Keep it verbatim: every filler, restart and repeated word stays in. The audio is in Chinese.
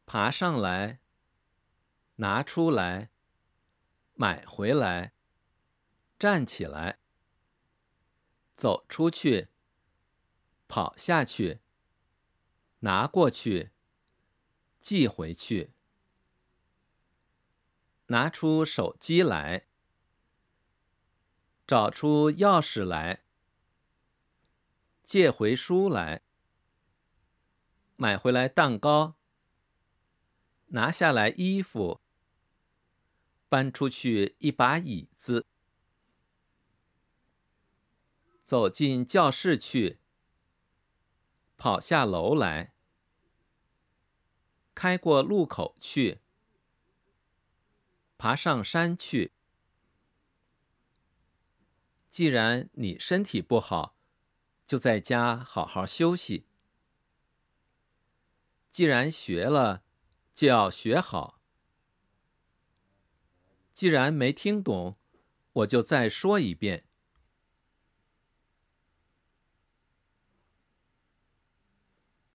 爬上来，拿出来，买回来，站起来，走出去，跑下去，拿过去，寄回去。拿出手机来，找出钥匙来，借回书来，买回来蛋糕，拿下来衣服，搬出去一把椅子，走进教室去，跑下楼来，开过路口去，爬上山去。既然你身体不好，就在家好好休息。既然学了，就要学好。既然没听懂，我就再说一遍。